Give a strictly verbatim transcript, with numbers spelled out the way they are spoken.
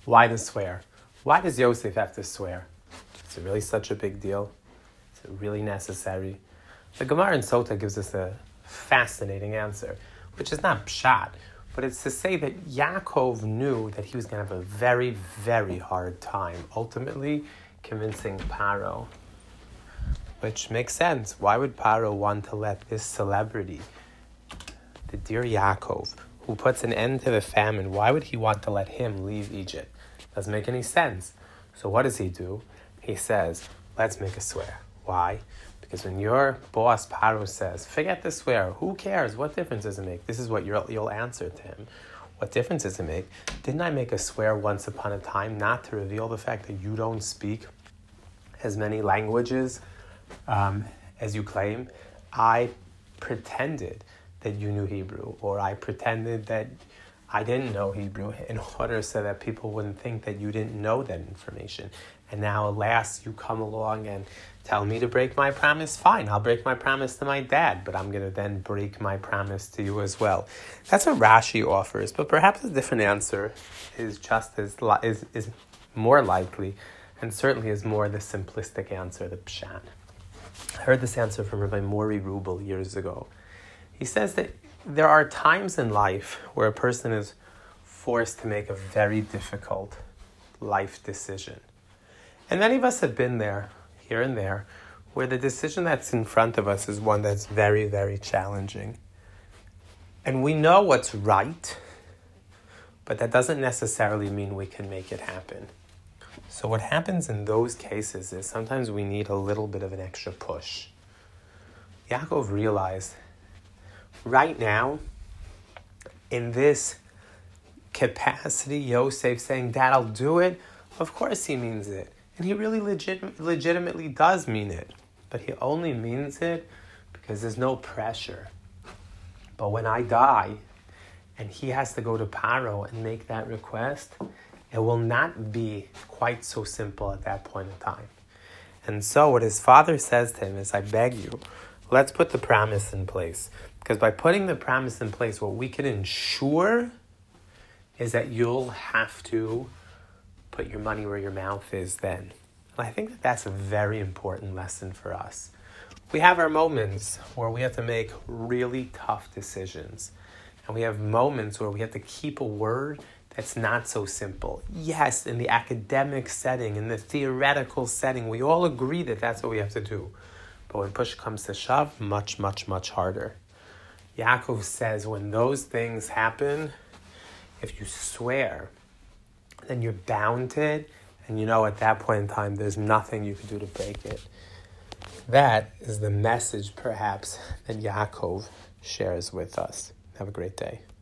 Why to swear? Why does Yosef have to swear? Is it really such a big deal? Is it really necessary? The Gemara in Sota gives us a fascinating answer, which is not pshat, but it's to say that Yaakov knew that he was going to have a very, very hard time ultimately convincing Paro, which makes sense. Why would Paro want to let this celebrity, the dear Yaakov, who puts an end to the famine, why would he want to let him leave Egypt? Doesn't make any sense. So what does he do? He says, let's make a swear. Why? Because when your boss, Paro, says, forget the swear, who cares? What difference does it make? This is what you'll, you'll answer to him. What difference does it make? Didn't I make a swear once upon a time not to reveal the fact that you don't speak as many languages um, as you claim? I pretended that you knew Hebrew, or I pretended that I didn't know Hebrew in order so that people wouldn't think that you didn't know that information. And now, alas, you come along and tell me to break my promise. Fine, I'll break my promise to my dad, but I'm going to then break my promise to you as well. That's what Rashi offers, but perhaps a different answer is just as li- is is more likely, and certainly is more the simplistic answer, the pshat. I heard this answer from Rabbi Mori Rubel years ago. He says that there are times in life where a person is forced to make a very difficult life decision. And many of us have been there, here and there, where the decision that's in front of us is one that's very, very challenging. And we know what's right, but that doesn't necessarily mean we can make it happen. So what happens in those cases is sometimes we need a little bit of an extra push. Yaakov realized right now, in this capacity, Yosef saying, Dad, I'll do it, of course he means it. And he really legit, legitimately does mean it. But he only means it because there's no pressure. But when I die, and he has to go to Paro and make that request, it will not be quite so simple at that point in time. And so what his father says to him is, I beg you, let's put the promise in place. Because by putting the promise in place, what we can ensure is that you'll have to put your money where your mouth is then. And I think that that's a very important lesson for us. We have our moments where we have to make really tough decisions. And we have moments where we have to keep a word that's not so simple. Yes, in the academic setting, in the theoretical setting, we all agree that that's what we have to do. But when push comes to shove, much, much, much harder. Yaakov says when those things happen, if you swear, then you're bounded, and you know at that point in time there's nothing you can do to break it. That is the message perhaps that Yaakov shares with us. Have a great day.